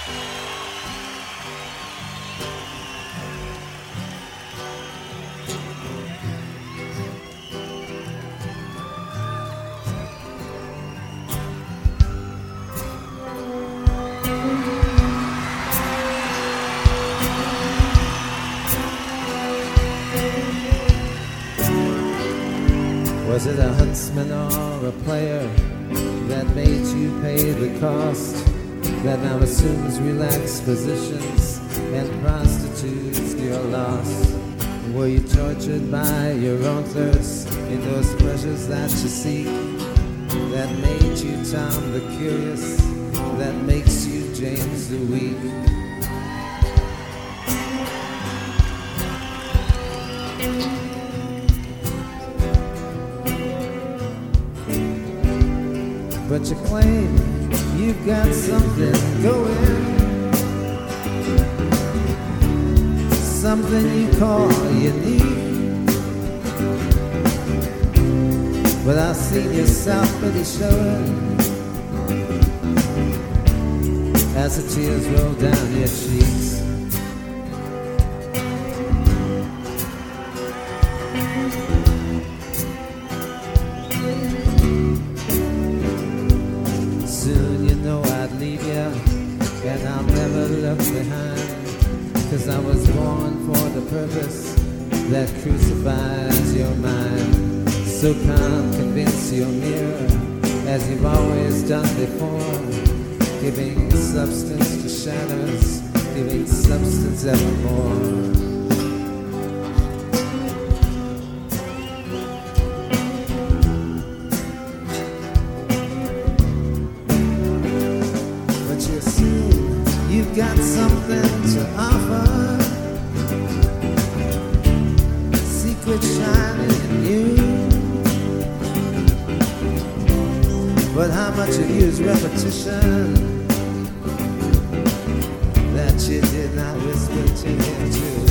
Was it a huntsman or a player that made you pay the cost, that now assumes relaxed positions and prostitutes your loss? Were you tortured by your own thirst in those pleasures that you seek, that made you Tom the Curious, that makes you James the Weak? But you claim you've got something going, something you call unique. But I've seen your self-pity showing as the tears roll down your cheeks. And I'll never look behind, 'cause I was born for the purpose that crucifies your mind. So come convince your mirror, as you've always done before, giving substance to shadows, giving substance evermore. You've got something to offer, secret shining in you. But how much of you is repetition that you did not whisper to him too?